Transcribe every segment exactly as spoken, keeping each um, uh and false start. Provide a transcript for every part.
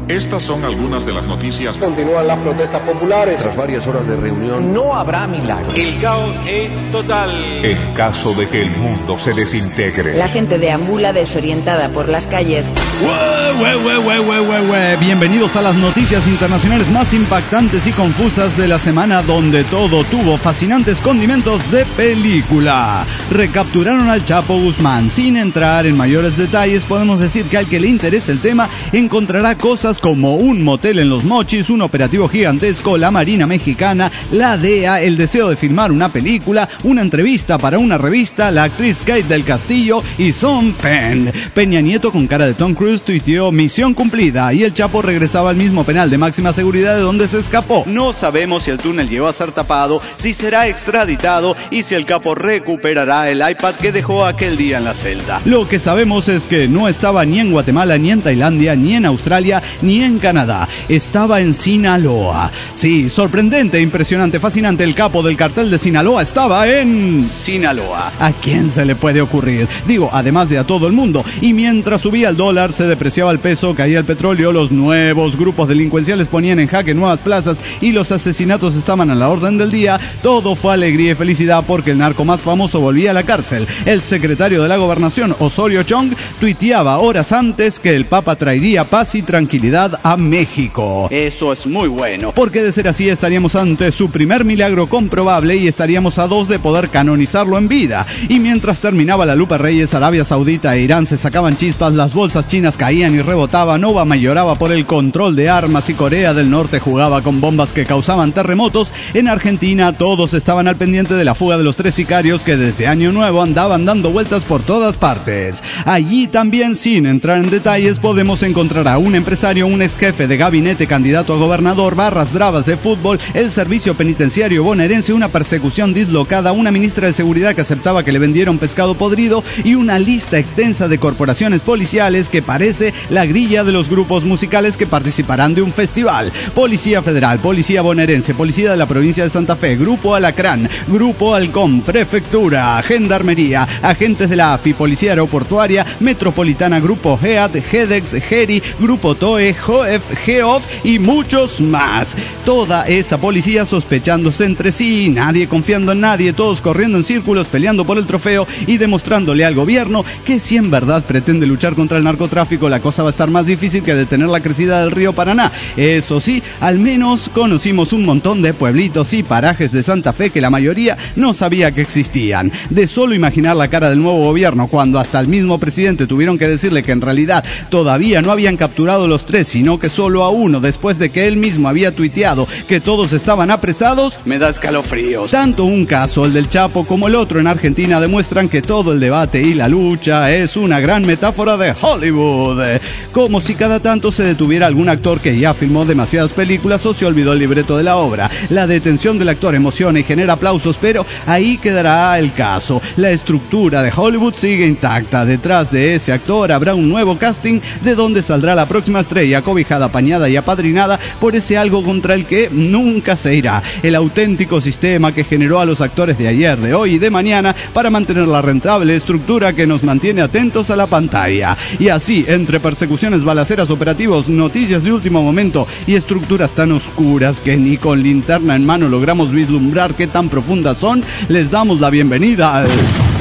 Estas son algunas de las noticias. Continúan las protestas populares. Tras varias horas de reunión, no habrá milagros. El caos es total. En caso de que el mundo se desintegre. La gente deambula desorientada por las calles. Ue, ue, ue, ue, ue, ue, ue. Bienvenidos a las noticias internacionales más impactantes y confusas de la semana, donde todo tuvo fascinantes condimentos de película. Recapturaron al Chapo Guzmán. Sin entrar en mayores detalles, podemos decir que al que le interese el tema encontrará cosas como un motel en Los Mochis, un operativo gigantesco, la Marina Mexicana, la D E A, el deseo de filmar una película, una entrevista para una revista, la actriz Kate del Castillo y Sean Penn. Peña Nieto, con cara de Tom Cruise, tuiteó misión cumplida, y el Chapo regresaba al mismo penal de máxima seguridad de donde se escapó. No sabemos si el túnel llegó a ser tapado, si será extraditado y si el capo recuperará el iPad que dejó aquel día en la celda. Lo que sabemos es que no estaba ni en Guatemala, ni en Tailandia, ni en Australia, ni en Canadá. Estaba en Sinaloa. Sí, sorprendente, impresionante, fascinante. El capo del cartel de Sinaloa estaba en Sinaloa. ¿A quién se le puede ocurrir? Digo, además de a todo el mundo. Y mientras subía el dólar, se depreciaba el peso, caía el petróleo, los nuevos grupos delincuenciales ponían en jaque nuevas plazas y los asesinatos estaban a la orden del día, todo fue alegría y felicidad porque el narco más famoso volvía a la cárcel. El secretario de la Gobernación, Osorio Chong, tuiteaba horas antes que el Papa traería paz y tranquilidad a México. Eso es muy bueno, porque de ser así estaríamos ante su primer milagro comprobable y estaríamos a dos de poder canonizarlo en vida. Y mientras terminaba la Lupe Reyes, Arabia Saudita e Irán se sacaban chispas, las bolsas chinas caían y rebotaban, Obama lloraba por el control de armas y Corea del Norte jugaba con bombas que causaban terremotos, en Argentina todos estaban al pendiente de la fuga de los tres sicarios que desde Año Nuevo andaban dando vueltas por todas partes. Allí también, sin entrar en detalles, podemos encontrar a un empresario, un ex jefe de gabinete, candidato a gobernador, barras bravas de fútbol, el servicio penitenciario bonaerense, una persecución dislocada, una ministra de seguridad que aceptaba que le vendieron pescado podrido y una lista extensa de corporaciones policiales que parece la grilla de los grupos musicales que participarán de un festival. Policía Federal, Policía Bonaerense, Policía de la Provincia de Santa Fe, Grupo Alacrán, Grupo Halcón, Prefectura, Gendarmería, agentes de la A F I, Policía Aeroportuaria, Metropolitana, Grupo GEAT, GEDEX, GERI, Grupo TOE, JOEF, GEOF y muchos más. Toda esa policía sospechándose entre sí, nadie confiando en nadie, todos corriendo en círculos, peleando por el trofeo y demostrándole al gobierno que si en verdad pretende luchar contra el narcotráfico, la cosa va a estar más difícil que detener la crecida del río Paraná. Eso sí, al menos conocimos un montón de pueblitos y parajes de Santa Fe que la mayoría no sabía que existían. De solo imaginar la cara del nuevo gobierno cuando hasta el mismo presidente tuvieron que decirle que en realidad todavía no habían capturado los tres, sino que solo a uno, después de que él mismo había tuiteado que todos estaban apresados, me da escalofríos. Tanto un caso, el del Chapo, como el otro en Argentina demuestran que todo el debate y la lucha es una gran metáfora de Hollywood. Como si cada tanto se detuviera algún actor que ya filmó demasiadas películas o se olvidó el libreto de la obra. La detención del actor emociona y genera aplausos, pero ahí quedará el caso. La estructura de Hollywood sigue intacta. Detrás de ese actor habrá un nuevo casting de donde saldrá la próxima estrella, cobijada, apañada y apadrinada por ese algo contra el que nunca se irá. El auténtico sistema que generó a los actores de ayer, de hoy y de mañana para mantener la rentable estructura que nos mantiene atentos a la pantalla. Y así, entre persecuciones, balaceras, operativos, noticias de último momento y estructuras tan oscuras que ni con linterna en mano logramos vislumbrar qué tan profundas son, les damos la bienvenida al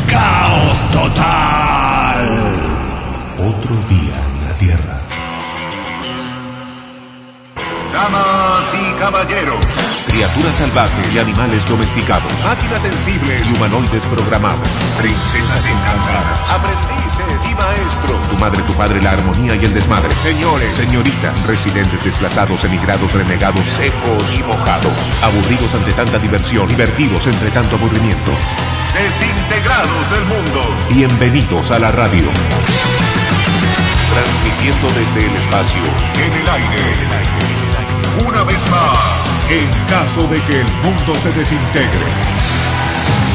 Caos Total. Otro día en la Tierra. Damas y caballeros, Criaturas salvajes y animales domesticados, máquinas sensibles y humanoides programados, princesas encantadas, aprendices y maestros, tu madre, tu padre, la armonía y el desmadre, señores, señoritas, residentes desplazados, emigrados, renegados, secos y mojados, aburridos ante tanta diversión, divertidos entre tanto aburrimiento, desintegrados del mundo. Bienvenidos a la radio. Transmitiendo desde el espacio, en el aire, en el aire, una vez más, en caso de que el mundo se desintegre.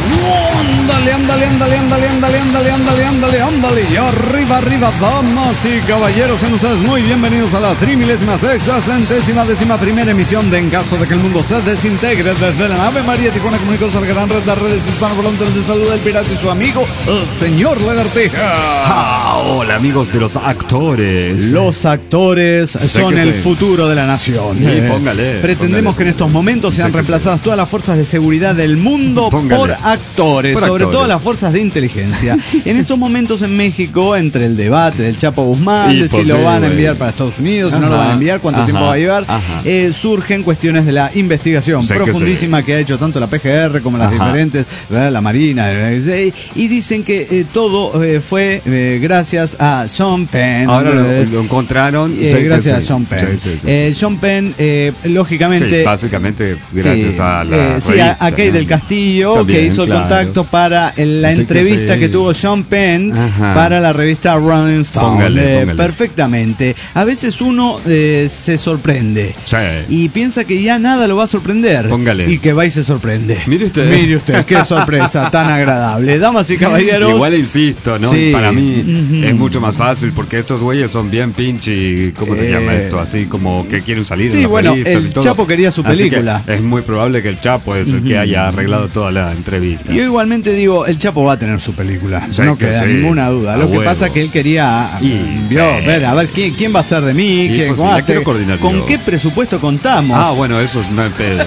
Ándale, ándale, ándale, ándale, ándale, ándale, ándale, ándale, ándale. Y arriba, arriba, damas y caballeros, sean ustedes muy bienvenidos a la trimilésima sexta centésima décima primera emisión de En Caso de que el Mundo se Desintegre desde la nave María Tijuana Comunicados a la gran red de redes hispanohablantes de salud del pirata y su amigo, el señor Lagartija. Ah, hola amigos de los actores. Los actores son el sé. futuro de la nación. Sí, póngale, Pretendemos póngale. que en estos momentos sean Sé que reemplazadas todas las fuerzas de seguridad del mundo Póngale. por actores, Por sobre actores. todo las fuerzas de inteligencia. En estos momentos en México, entre el debate del Chapo Guzmán, Y de si pues lo sí, van a güey. enviar para Estados Unidos, si no lo Ajá, van a enviar, cuánto ajá, tiempo va a llevar, ajá. eh, surgen cuestiones de la investigación Sé que profundísima que, ha hecho tanto la P G R como las Ajá. diferentes, ¿verdad? La Marina, eh, y dicen que eh, todo eh, fue eh, gracias a Sean Penn. Ahora eh, lo, lo encontraron. eh, sé que gracias sí. a Sean Penn. Sí, sí, sí. Eh, Sean Penn, eh, lógicamente. Sí, básicamente gracias sí, a la eh, sí, a, revista, a Kay ¿no? del Castillo, También, que hizo el claro. contacto para el- la Sí que entrevista sí. que tuvo Sean Penn Ajá. para la revista Rolling Stone. Póngale, Eh, póngale. perfectamente. A veces uno eh, se sorprende Sí. y piensa que ya nada lo va a sorprender. Póngale. Y que va y se sorprende. Mire usted. Mire usted, qué sorpresa tan agradable. Damas y caballeros. Igual insisto, ¿no? Sí. Para mí Ujú. es mucho más fácil porque estos güeyes son bien pinche, ¿cómo se Eh. llama esto? Así como que quieren salir Sí, en las bueno, revistas el y todo. Chapo quería su Así que película. es muy probable que el Chapo es el que haya arreglado toda la entrevista. Yo igualmente digo, el Chapo va a tener su película, Sí, no que queda sí. ninguna duda. A Lo que huevo. pasa es que él quería Y- vio, sí. ver, a ver quién, quién va a ser de mí, Y, qué- pues, cómo la hace- quiero coordinar con yo. qué presupuesto contamos. Ah, bueno, eso es no es pedo.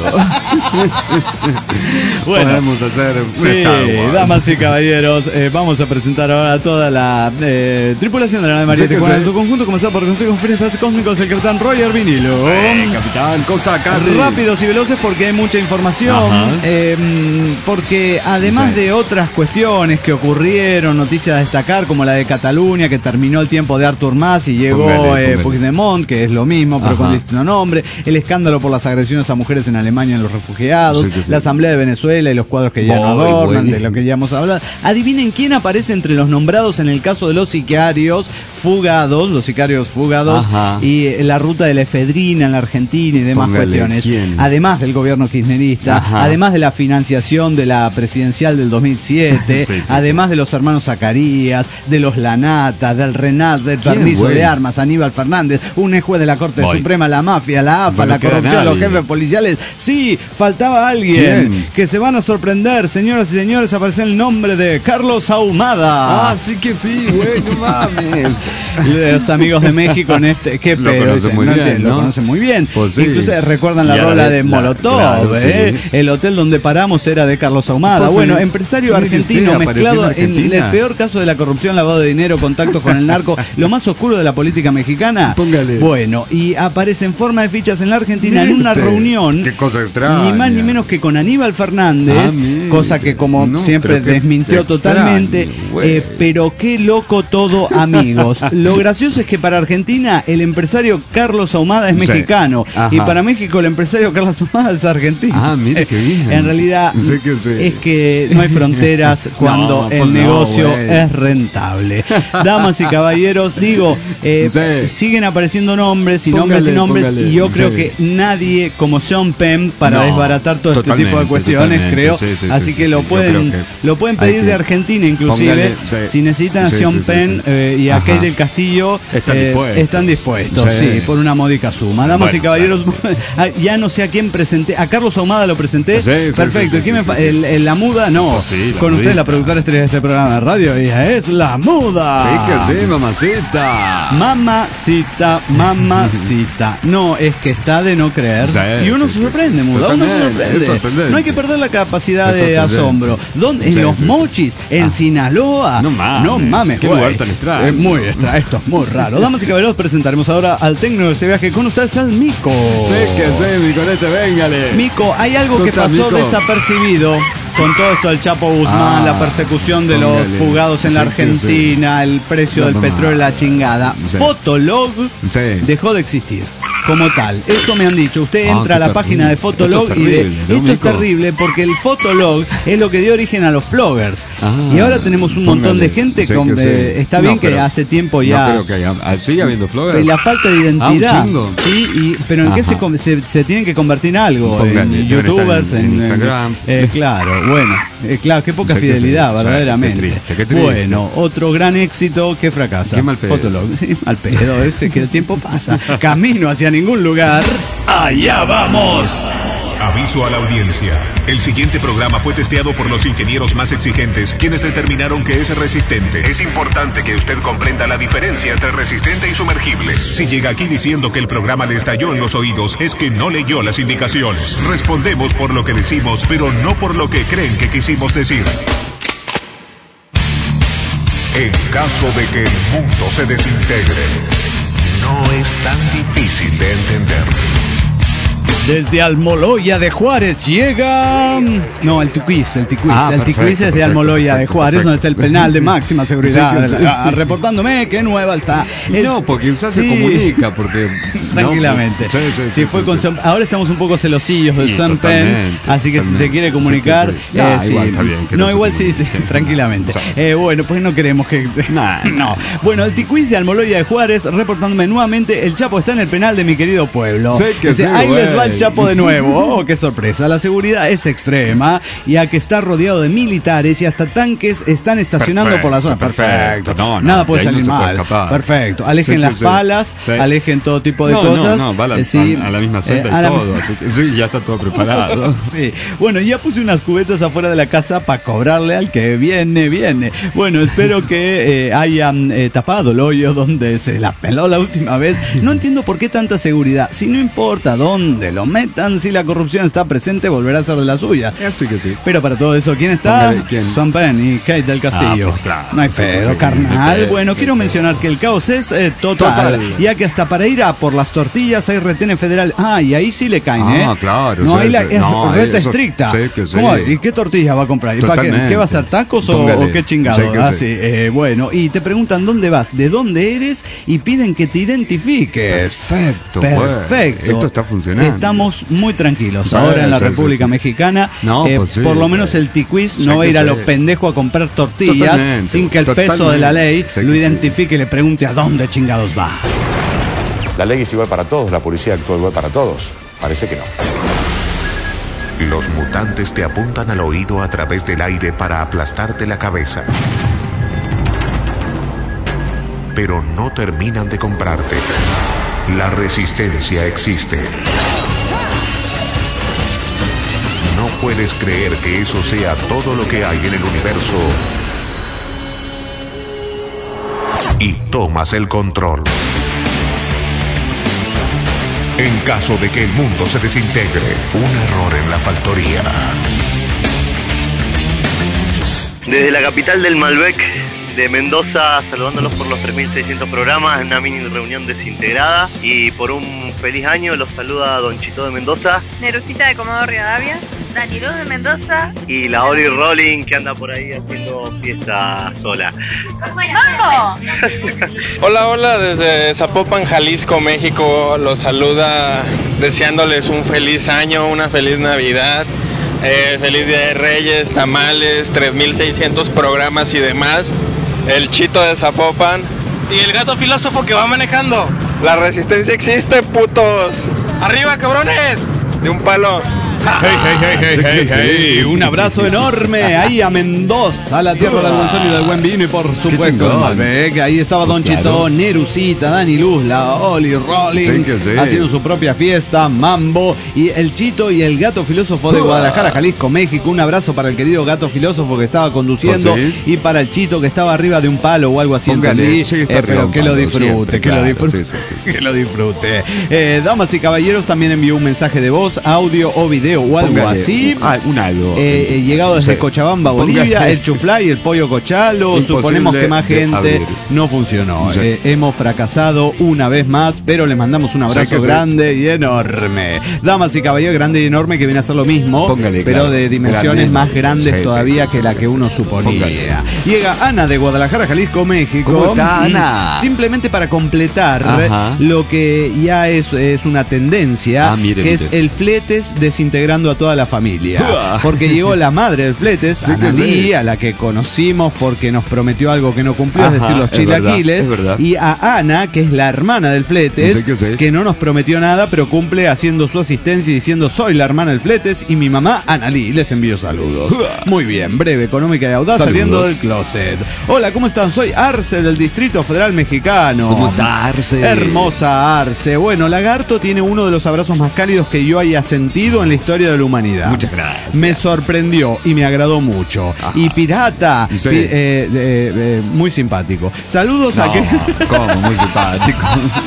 Bueno. Podemos hacer un Sí, Star Wars. damas y caballeros, eh, vamos a presentar ahora a toda la eh, tripulación de la nave María Sí que Tijuana sí. en su conjunto, comenzando por el Consejo de Conferencias Cósmicos, el capitán Roger Vinilo. Sí, capitán Costa Carri. Rápidos y veloces porque hay mucha información, Ajá. eh, porque además Sí. de otras cuestiones que ocurrieron, noticias a destacar como la de Cataluña, que terminó el tiempo de Artur Mas y llegó Póngale, eh, póngale. Puigdemont, que es lo mismo pero Ajá. con distinto nombre, el escándalo por las agresiones a mujeres en Alemania en los refugiados, Sí que sí. la Asamblea de Venezuela y los cuadros que ya no Muy adornan, de buenísimo. lo que ya hemos hablado. Adivinen quién aparece entre los nombrados en el caso de los sicarios fugados, los sicarios fugados Ajá. y eh, la ruta de la efedrina en la Argentina y demás Póngale, cuestiones. ¿quién? Además del gobierno kirchnerista, Ajá. además de la financiación de la presidencial del dos mil siete, Sí, sí, además de los hermanos Zacarías, de los Lanata, del Renat, del ¿Quién, permiso güey? de armas, Aníbal Fernández, un ex juez de la Corte Voy. Suprema, la mafia, la A F A, Bueno, la queda corrupción, los nadie. jefes policiales. Sí, faltaba alguien ¿Quién? que se van a sorprender, señoras y señores, aparece el nombre de Carlos Ahumada. Ah, sí que sí, güey, no mames. Los amigos de México en este, qué Lo pedo, conocen dicen, muy ¿no? bien, Lo ¿no? conocen muy bien. Pues sí. Incluso recuerdan la Y a la rola de- de la- Molotov, claro, ¿eh? sí. El hotel donde paramos era de Carlos Ahumada. Pues bueno, sí. empresario Mire usted, argentino apareció mezclado en en, Argentina. el peor caso de la corrupción, lavado de dinero, contactos con el narco, lo más oscuro de la política mexicana. Póngale. Bueno, y aparece en forma de fichas en la Argentina en una Mire, reunión. qué cosa extraña. Ni más ni menos que con Aníbal Fernández, Ah, mire. cosa que como No, siempre pero qué desmintió extraño, totalmente. güey. eh, pero qué loco todo, amigos. Lo gracioso es que para Argentina el empresario Carlos Ahumada es Sí. mexicano Ajá. y para México el empresario Carlos Ahumada es argentino. Ah, mire qué bien. En realidad Sí que sí. es que no hay fronteras cuando No, el pues no, negocio güey. es rentable. Damas y caballeros, digo, eh, Sí. siguen apareciendo nombres y Póngale, nombres y nombres póngale. y yo creo Sí. que nadie como Sean Penn para No, desbaratar todo este tipo de totalmente, cuestiones, totalmente. creo. Sí, sí, Así sí, que sí, lo sí. Yo pueden creo que lo pueden hay pedir de que- Argentina inclusive. Póngale, sí. Si necesitan a Sí, Sean sí, sí, Penn sí. eh, y a Ajá. Kate del Castillo Están eh, dispuestos. están dispuestos, sí. Sí. por una módica suma. Damas Bueno, y caballeros, claro, ah, ya no sé a quién presenté. A Carlos Ahumada lo presenté. Sí, sí, Perfecto. sí, ¿Y quién sí, me fa- sí, sí. el- el- la muda? No. Pues sí, la Con usted, mudita. la productora estrella de este programa de radio. Ella es la muda. Sí que sí, mamacita. Mamacita, mamacita. No, es que está de no creer. Sí, y uno sí, se sí, sorprende, sí. muda. Uno se Totalmente, sorprende. es sorprendente. No hay que perder la capacidad Es de sorprendente. asombro. ¿Dónde? En Sí, los sí, sí. mochis, en Ah. Sinaloa. No mames, No mames, qué güey. lugar tan extraño. Es muy extraño. Esto es muy raro. Damas y caballeros, presentaremos ahora al técnico de este viaje. Con ustedes, al Mico. Sí que sí, mi conete, véngale. Mico, hay algo que ¿Cómo pasó está, Mico? desapercibido con todo esto del Chapo Guzmán, Ah, la persecución de los póngale. fugados en la Sí que Argentina, el precio No, del no, petróleo, no. la chingada. Sí. Fotolog Sí. dejó de existir. como tal. Eso me han dicho. Usted Ah, entra a la qué página de terrible. Fotolog Esto es y de, terrible, ¿no, esto es Mico? terrible porque el Fotolog es lo que dio origen a los floggers. Ah, y ahora tenemos un montón póngale. de gente Sé con, que sí. eh, está No, bien que pero hace tiempo No ya. creo que haya. ah, ¿Sigue habiendo floggers? La falta de identidad. Ah, un chingo. Sí, y, pero ¿en qué Ajá. se, com- se, se tienen que convertir en algo? Póngale, en deben youtubers, estar en- en, en Instagram. eh, claro, bueno, eh, claro, qué poca Sé que sí, fidelidad, o sea, verdaderamente. qué triste, qué triste. Bueno, otro gran éxito que fracasa. Qué mal pedo. Fotolog, sí, mal pedo, ese que el tiempo pasa. Camino hacia ningún lugar. ¡Allá vamos! Aviso a la audiencia. El siguiente programa fue testeado por los ingenieros más exigentes, quienes determinaron que es resistente. Es importante que usted comprenda la diferencia entre resistente y sumergible. Si llega aquí diciendo que el programa le estalló en los oídos, es que no leyó las indicaciones. Respondemos por lo que decimos, pero no por lo que creen que quisimos decir. En caso de que el mundo se desintegre, no es tan difícil de entender. Desde Almoloya de Juárez llega... No, el Ticuiz, el Ticuiz. Ah, el perfecto, Ticuiz es de perfecto, Almoloya de perfecto, Juárez, perfecto. donde está el penal de máxima seguridad. Sí, que sí. Ah, reportándome que nueva está. El- No, porque usted Sí. se comunica, porque... Tranquilamente. No, sí, sí, Sí, sí, fue sí, con sí. Sam- Ahora estamos un poco celosillos de Sí, Sam Penn, totalmente, así que si se totalmente. quiere comunicar, Sí, que sí. Nah, sí. igual está bien, que no, no se igual sí, comunique. sí, tranquilamente. Sí. Eh, bueno, pues no queremos que. Nah. No. Bueno, el Ticuiz de Almoloya de Juárez reportándome nuevamente. El Chapo está en el penal de mi querido pueblo. Sí, que Dice, sí, ahí güey. les va el Chapo de nuevo. Oh, qué sorpresa. La seguridad es extrema, ya que está rodeado de militares y hasta tanques están estacionando Perfecto, por la zona. perfecto. Perfecto. No, no, Nada de puede ahí no salir se puede mal. escapar. Perfecto. Alejen Sí, las sí. palas, Sí. alejen todo tipo de no, cosas. No, no, va a la, Eh, sí, a la misma celda eh, a y la- todo, así que sí, ya está todo preparado. Sí, bueno, ya puse unas cubetas afuera de la casa para cobrarle al que viene, viene. Bueno, espero que eh, hayan eh, tapado el hoyo donde se la peló la última vez. No entiendo por qué tanta seguridad. Si no importa dónde lo metan, si la corrupción está presente, volverá a ser de la suya. Así que sí. Pero para todo eso, ¿quién está? Póngale, ¿quién? Sam Penn y Kate del Castillo. Ah, pues claro, no hay sí, pedo, sí, carnal. sí, sí, Bueno, sí, quiero sí. mencionar que el caos es eh, total, Total. ya que hasta para ir a por las tortillas hay retenes federal. Ah, y ahí sí le caen, Ah, ¿eh? claro, No, sí, ahí la, sí. es No, reta eso- estricta. sí, que sí. ¿Cómo? ¿Y qué tortilla va a comprar? ¿Y para qué? Totalmente. ¿Qué va a hacer? ¿Tacos o, Póngale. o qué chingado? Sí, que ah, sí. sí. Eh, bueno, y te preguntan dónde vas, de dónde eres y piden que te identifiques. Perfecto, pues. Perfecto. Esto está funcionando. Estamos muy tranquilos Sí, ahora en la sí, sí, República sí. Mexicana. No, Eh, pues sí, por lo menos sí. el Ticuiz Sí, no va a que ir a sí. los pendejos a comprar tortillas Totalmente, sin que el peso de la ley totalmente. Sí, lo que sí. identifique y le pregunte a dónde chingados va. La ley es igual para todos, la policía actúa igual para todos. Parece que no. Los mutantes te apuntan al oído a través del aire para aplastarte la cabeza. Pero no terminan de comprarte. La resistencia existe. No puedes creer que eso sea todo lo que hay en el universo. Y tomas el control. En caso de que el mundo se desintegre, un error en la factoría. Desde la capital del Malbec de Mendoza, saludándolos por los tres mil seiscientos programas, una mini reunión desintegrada y por un feliz año los saluda Don Chito de Mendoza Nerucita de Comodoro Rivadavia, Dani Luz de Mendoza. y la Ori Rolling que anda por ahí haciendo fiesta sola. ¡Vamos! Hola, hola, desde Zapopan, Jalisco, México. Los saluda deseándoles un feliz año, una feliz Navidad, eh, feliz Día de Reyes, tamales, tres mil seiscientos programas y demás. El Chito de Zapopan. Y el gato filósofo que va manejando. La resistencia existe, putos. ¡Arriba, cabrones! De un palo. Hey, hey, hey, hey, Sí que hey, hey. sí. Un abrazo enorme ahí a Mendoza, a la tierra del buen sol y del buen vino y por supuesto chingón. Malbec. Ahí estaba Pues Don claro. Chito, Nerucita, Dani Luz, la Oli Rolling, Sí que sí. haciendo su propia fiesta, Mambo y el Chito y el gato filósofo de Guadalajara, Jalisco, México. Un abrazo para el querido gato filósofo que estaba conduciendo Pues sí. y para el Chito que estaba arriba de un palo o algo así. Póngale, entendí. sí, está Eh, arriba pero un que lo palo, disfrute, siempre, que lo claro. disfrute. Sí, sí, sí, sí. Que lo disfrute. Eh, damas y caballeros, también envió un mensaje de voz, audio o video caballero o algo Póngale, así. Un, ah, un algo. Eh, eh, llegado desde Sí. Cochabamba, Bolivia, Póngale. el chuflay, el pollo cochalo. Imposible Suponemos que más de gente abrir. no funcionó. Sí. Eh, hemos fracasado una vez más, pero les mandamos un abrazo Sí que sí. grande y enorme. Damas y caballeros, grande y enorme, que viene a ser lo mismo, Póngale, pero claro. de dimensiones Grande, más grandes sí, todavía sí, sí, que sí, la sí, que sí, uno sí. suponía. Póngale. Llega Ana de Guadalajara, Jalisco, México. ¿Cómo está, Mm, Ana? Simplemente para completar Ajá. lo que ya es, es una tendencia, Ah, mire, que es mire. el fletes desintegrando a toda la familia. Uah. Porque llegó la madre del fletes, Sí que Analí, sí. a la que conocimos porque nos prometió algo que no cumplió, es Ajá, decir, los es verdad, chilaquiles. es verdad. Y a Ana, que es la hermana del fletes, Sí que sí. que no nos prometió nada, pero cumple haciendo su asistencia y diciendo: soy la hermana del fletes y mi mamá Analí. Les envío saludos. Uah. Muy bien, breve, económica y audaz, Saludos. saliendo del closet. Hola, ¿cómo están? Soy Arce del Distrito Federal Mexicano. ¿Cómo está, Arce? Hermosa Arce. Bueno, Lagarto tiene uno de los abrazos más cálidos que yo haya sentido en la historia de la humanidad. Muchas gracias. Me sorprendió y me agradó mucho. Ajá. Y Pirata, Sí. pi- eh, eh, eh, muy simpático. Saludos No, a que... ¿cómo? Muy simpático.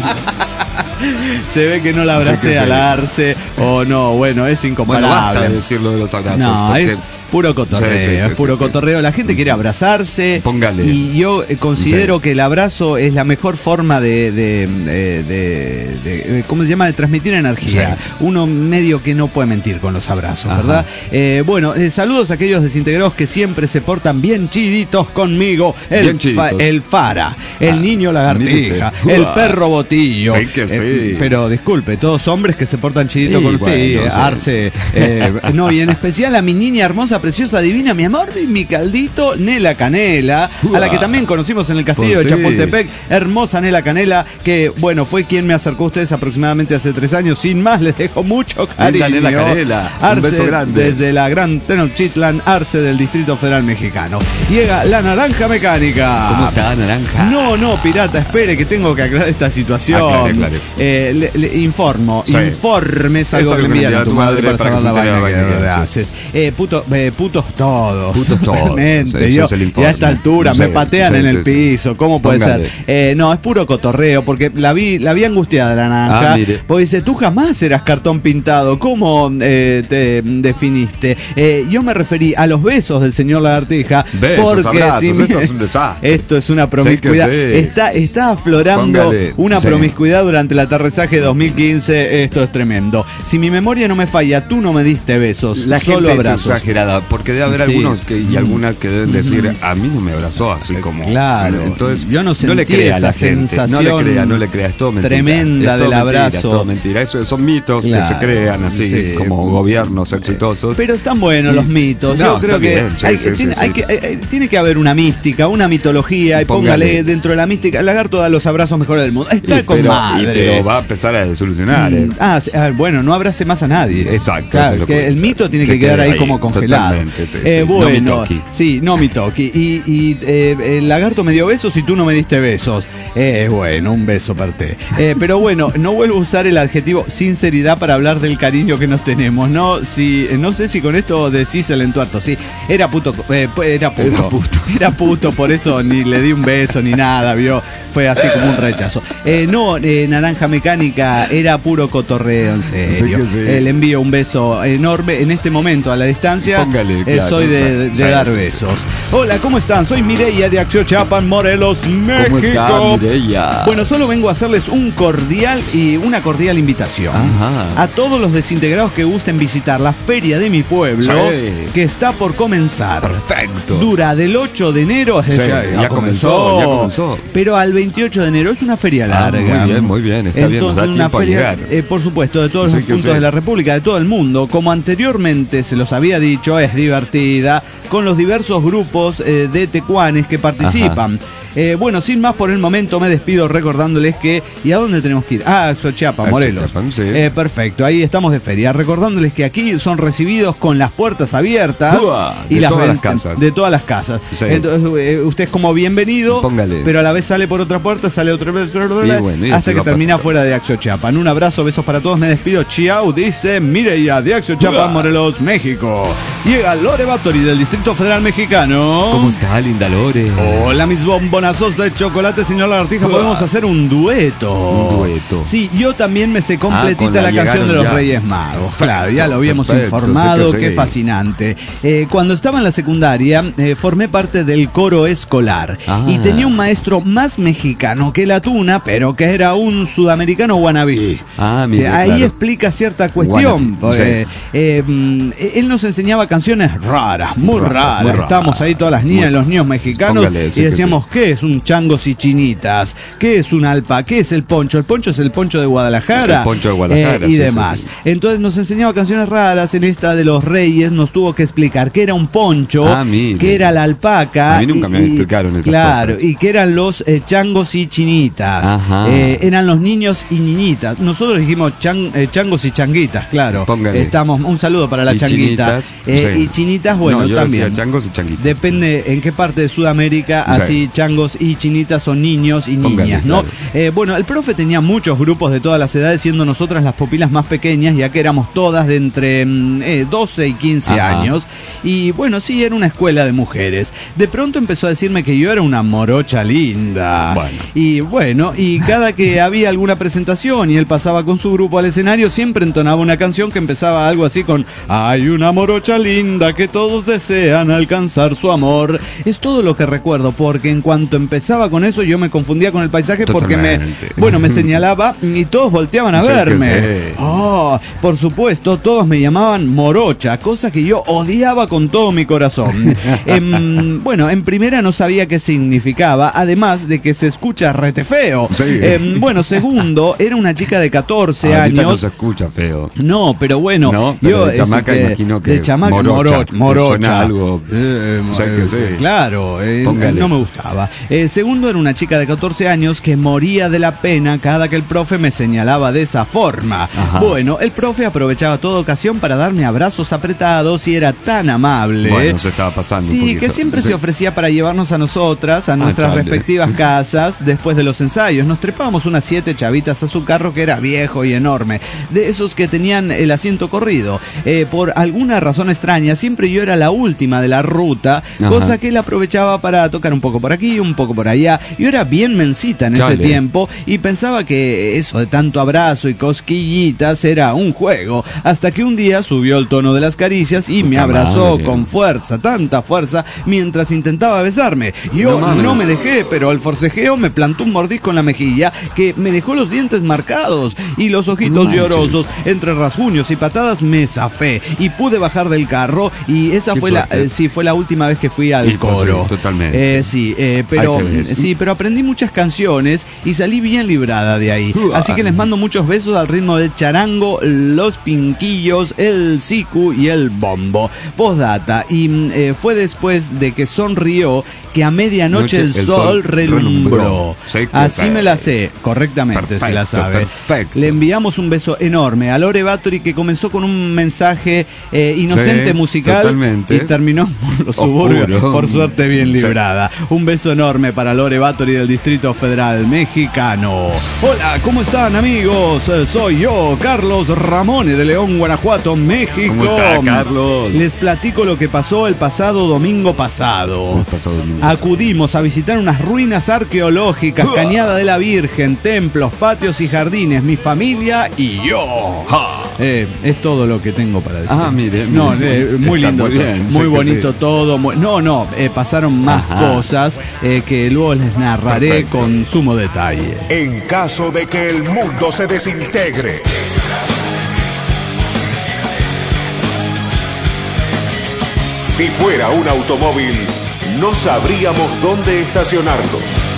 Se ve que no la Sí abracé que al sí. Arce. O no, bueno, es Bueno, incomparable. basta de decirlo de los abrazos. No, porque- es puro cotorreo, Sí, sí, sí, es puro sí, sí. cotorreo. La gente quiere abrazarse. Póngale. Y yo eh, considero Sí. que el abrazo es la mejor forma de, de, eh, de- de- eh, ¿cómo se llama? De transmitir energía. Sí. Uno medio que no puede mentir con los abrazos, Ajá. ¿verdad? Eh, bueno, eh, saludos a aquellos desintegrados que siempre se portan bien chiditos conmigo. El, Bien chiditos. fa- el Fara, el Ah, niño lagartija, mire usted. el Uah. perro botillo. Sí que sí. pero disculpe, todos hombres que se portan chiditos Sí, con usted, bueno, eh, sí. Arce. Eh, no, y en especial a mi niña hermosa, preciosa, divina, mi amor y mi caldito, Nela Canela, a la que también conocimos en el castillo Pues de sí. Chapultepec. Hermosa Nela Canela, que bueno, fue quien me acercó a ustedes aproximadamente hace tres años. Sin más, les dejo mucho cariño. Linda Nela Canela, un Arce, beso grande. desde la Gran Tenochtitlan, Arce del Distrito Federal Mexicano. Llega la naranja mecánica. ¿Cómo está, naranja? No, no, pirata, espere que tengo que aclarar esta situación. Aclare, aclare. Eh, le, le informo, Sí. informe es algo Es que le envían a tu madre para saber la vaina que que le haces. haces. Eh, puto, eh, putos todos. Putos todos. Realmente, Ese yo, es el y informe. a esta altura Sí, me patean sí, en sí, el sí. piso. ¿Cómo puede Póngale. ser? Eh, no, es puro cotorreo, porque la vi, la vi angustiada la naranja. Ah, mire. Porque dice, tú jamás eras cartón pintado. ¿Cómo eh, te definiste? Eh, yo me referí a los besos del señor Lagartija. Besos, porque abrazos, si mi- esto es un desastre. Esto es una promiscuidad. Sí que sí. Está, está aflorando Póngale. una Sí. promiscuidad durante el aterrizaje dos mil quince. Esto es tremendo. Si mi memoria no me falla, tú no me diste besos, La solo gente abrazos. es exagerada, porque debe haber Sí. algunos que, y algunas que deben decir, a mí no me abrazó así como... Claro. Entonces, Yo no no le sentí crea a esa la gente. No sensación le crea, no le crea, es todo mentira. tremenda Es todo del mentira, abrazo. Es todo mentira. Eso, son mitos Claro. que se crean así, Sí. como gobiernos exitosos. Pero están buenos Y- los mitos. No, Yo creo está que, bien, sí, hay, sí, tiene, sí, hay sí. que eh, tiene que haber una mística, una mitología. Y póngale, Póngale. dentro de la mística. El lagarto da los abrazos mejores del mundo. Está Y con pero, madre. y pero va a empezar a solucionar. eh. Mm, Ah, sí, ah, bueno, no abrace más a nadie. Exacto, Claro, eso es es lo que que el dice. mito tiene Que que, quedar quede ahí ahí, como congelado. totalmente, sí, Eh, sí. No bueno, mitoki. sí, no mitoki. Y, y eh, el lagarto me dio besos y tú no me diste besos. Eh, bueno, un beso parte. Eh, pero bueno, no vuelvo a usar el adjetivo sinceridad para hablar del cariño que nos tenemos. No, si, no sé si con esto decís el entuerto. Sí, era puto, eh, era puto. Era puto. Era puto, por eso ni le di un beso ni nada, vio. Fue así como un rechazo. Eh, no, eh, naranja mecánica, era puro cotorreo, en serio. Sí que sí. Eh, le envío un beso enorme en este momento a la distancia. Póngale, eh, claro, soy de, de- de sí, dar sí, sí. besos. Hola, ¿cómo están? Soy Mireia de Axiochapan, Morelos, México. ¿Cómo está, Mireia? Bueno, solo vengo a hacerles un cordial y una cordial invitación Ajá. a todos los desintegrados que gusten visitar la feria de mi pueblo, Sí. que está por comenzar. Perfecto. Dura del ocho de enero, Sí, ya comenzó, ya comenzó. pero al veintiocho de enero es una feria Ah, larga. muy bien, muy bien, está bien, nos da Entonces, una tiempo a feria, llegar. eh, por supuesto, de todos Sí los que puntos sí. de la República, de todo el mundo. Como anteriormente se los había dicho, es divertida, con los diversos grupos eh, de tecuanes que participan. Eh, bueno, sin más por el momento me despido recordándoles que... ¿Y a dónde tenemos que ir? Ah, Xochiapa, A Morelos. Xochiapan, sí. Eh, perfecto, ahí estamos de feria. Recordándoles que aquí son recibidos con las puertas abiertas. Uah, de todas las casas. De todas las casas. Sí. Entonces, eh, usted es como bienvenido, Póngale. pero a la vez sale por otra puerta, sale otra vez, Y bueno, y hasta así que va termina pasando. fuera de Axiochapan. Un abrazo, besos para todos, me despido. Chiao, dice Mireia de Axiochapan, Uah. Morelos, México. Llega Lore Báthory del Distrito Federal Mexicano. ¿Cómo está, linda Lore? Hola, mis bombonazos de chocolate, señor Lagartija. Podemos hacer un dueto. Un dueto. Sí, yo también me sé completita Ah, la, la canción de los ya. Reyes Magos. Perfecto, Claro, ya lo habíamos perfecto, informado. sí que Qué sí. fascinante. Eh, cuando estaba en la secundaria, eh, formé parte del coro escolar. Ah. Y tenía un maestro más mexicano que la tuna, pero que era un sudamericano wannabe. Ah, Sí, mira, ahí claro. explica cierta cuestión. Wannabe, Porque, sí. eh, mm, él nos enseñaba canciones raras, muy Raras, raras. muy raras. Estábamos ahí todas las niñas, Muy- los niños mexicanos, Póngale, sí y que decíamos, ¿qué es un changos y chinitas? ¿Qué es un alpa? ¿Qué es el poncho? El poncho es el poncho de Guadalajara. El poncho de Guadalajara, eh, y sí, sí, demás. sí. Entonces nos enseñaba canciones raras. En esta de los Reyes nos tuvo que explicar qué era un poncho, Ah, mire. qué era la alpaca. A mí nunca y- me explicaron esas Claro, cosas. y qué eran los eh, changos y chinitas. Ajá. Eh, eran los niños y niñitas. Nosotros dijimos chan- eh, changos y changuitas, claro. Póngale. Estamos, un saludo para la Y changuita. chinitas, Eh, sí. Y chinitas, bueno, No, yo también. decía changos y changuitas. Depende en qué parte de Sudamérica, Sí. así changos y chinitas son niños y Póngale, niñas, ¿no? claro. Eh, bueno, el profe tenía muchos grupos de todas las edades, siendo nosotras las pupilas más pequeñas, ya que éramos todas de entre mm, eh, doce y quince Ajá. años. Y bueno, sí, era una escuela de mujeres. De pronto empezó a decirme que yo era una morocha linda. Bueno. Y bueno, y cada que había alguna presentación y él pasaba con su grupo al escenario, siempre entonaba una canción que empezaba algo así con hay una morocha linda que todos desean alcanzar su amor. Es todo lo que recuerdo, porque en cuanto empezaba con eso yo me confundía con el paisaje porque me, Totalmente. bueno, me señalaba y todos volteaban a Sí, que verme. sí. Oh, por supuesto, todos me llamaban morocha, cosa que yo odiaba con todo mi corazón. Em, bueno, en primera no sabía qué significaba, además de que se escucha rete feo. Sí. Em, bueno, segundo, era una chica de catorce Ahorita no años. se escucha feo. No, pero bueno, No, pero yo de chamaca este, imagino que de chamaca morocha, morocha, morocha. suena algo, Eh, o sea que sí. Claro, eh, Póngale. no me gustaba. Eh, segundo, era una chica de catorce años que moría de la pena cada que el profe me señalaba de esa forma. Ajá. Bueno, el profe aprovechaba toda ocasión para darme abrazos apretados y era tan amable. Bueno, se estaba pasando un Sí, poquito. que siempre Sí. se ofrecía para llevarnos a nosotras, a nuestras chale. respectivas casas, después de los ensayos. Nos trepábamos unas siete chavitas a su carro que era viejo y enorme, de esos que tenían el asiento corrido. Eh, por alguna razón extraña, siempre yo era la última de la ruta, Ajá. cosa que él aprovechaba para tocar un poco por aquí, un poco por allá. Yo era bien mencita en Chale. ese tiempo y pensaba que eso de tanto abrazo y cosquillitas era un juego, hasta que un día subió el tono de las caricias y me Puta abrazó madre. con fuerza, tanta fuerza, mientras intentaba besarme. Yo No no, mames. me dejé, pero al forcejeo me plantó un mordisco en la mejilla que me dejó los dientes marcados y los ojitos Manches. llorosos. Entre rasguños y patadas me zafé y pude bajar del carro y esa Qué fue la, suerte. eh, sí, fue la última vez que fui al Y pues coro. sí, totalmente. Eh, sí, eh, pero Hay que ver. sí, pero aprendí muchas canciones y salí bien librada de ahí. Uah. Así que les mando muchos besos al ritmo del charango, los pinquillos, el sicu y el bombo. Postdata. Y mm, eh, fue después de que sonrió que a medianoche Noche, el, el sol, sol relumbró. relumbró. Sí, que Así sí. me la sé, correctamente se la Perfecto, sabe. perfecto. Le enviamos un beso enorme a Lore Báthory, que comenzó con un mensaje eh, inocente Sí, musical totalmente. y terminó por los suburbios, Oscuro. por suerte bien Sí. librada. Un beso enorme para Lore Báthory del Distrito Federal Mexicano. Hola, ¿cómo están, amigos? Eh, Soy yo, Carlos Ramone de León, Guanajuato, México. ¿Cómo está, Carlos? Les platico lo que pasó el pasado domingo pasado. El pasado domingo pasado. Acudimos a visitar unas ruinas arqueológicas, Cañada de la Virgen, templos, patios y jardines, mi familia y yo. Eh, es todo lo que tengo para decir. Ah, mire, mire. No, eh, muy Está lindo, muy todo, bien, muy sí que bonito sí. todo. muy- no, no, eh, pasaron más Ajá. cosas eh, que luego les narraré Perfecto. con sumo detalle. En caso de que el mundo se desintegre, si fuera un automóvil, no sabríamos dónde estacionarlo.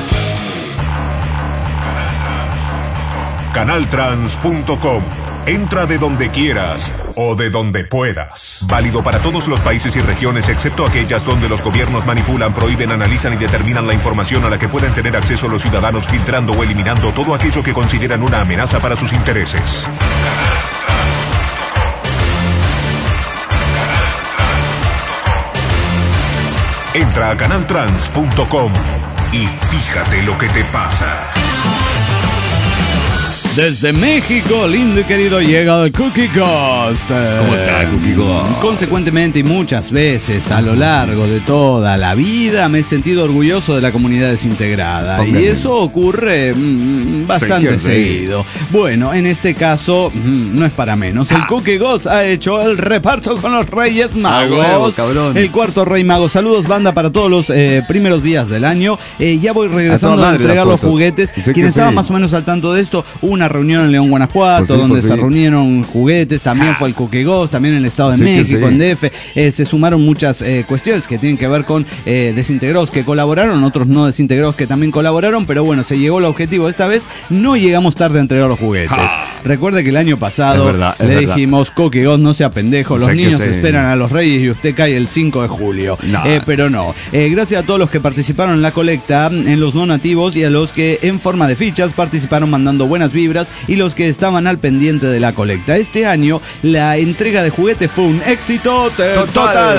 Canaltrans punto com. Entra de donde quieras o de donde puedas. Válido para todos los países y regiones, excepto aquellas donde los gobiernos manipulan, prohíben, analizan y determinan la información a la que pueden tener acceso los ciudadanos, filtrando o eliminando todo aquello que consideran una amenaza para sus intereses. Entra a canaltrans punto com y fíjate lo que te pasa. Desde México, lindo y querido, llega el Cookie Ghost. ¿Cómo está, Cookie Ghost? Consecuentemente y muchas veces a lo largo de toda la vida me he sentido orgulloso de la comunidad desintegrada. Póngame. Y eso ocurre mmm, bastante sí, seguido. Sí. Bueno, en este caso mmm, no es para menos. El ah. Cookie Ghost ha hecho el reparto con los Reyes Magos. Ah, huevo, cabrón. El cuarto Rey Mago. Saludos, banda, para todos los eh, primeros días del año. Eh, ya voy regresando a, a entregar los juguetes. Quien estaba sí. más o menos al tanto de esto, una reunión en León, Guanajuato, pues sí, donde pues se sí. reunieron juguetes, también ah. fue el Cookie Ghost, también en el Estado de sí, México, sí. en D F, eh, se sumaron muchas eh, cuestiones que tienen que ver con eh, desintegrados que colaboraron, otros no desintegrados que también colaboraron, pero bueno, se llegó al objetivo. Esta vez no llegamos tarde a entregar los juguetes. Ah. Recuerde que el año pasado verdad, le verdad. dijimos, Cookie Ghost, no sea pendejo, los o sea niños esperan a los Reyes y usted cae el cinco de julio. No. Eh, pero no. Eh, gracias a todos los que participaron en la colecta, en los donativos y a los que en forma de fichas participaron mandando buenas vibras y los que estaban al pendiente de la colecta. Este año la entrega de juguetes fue un éxito total. total.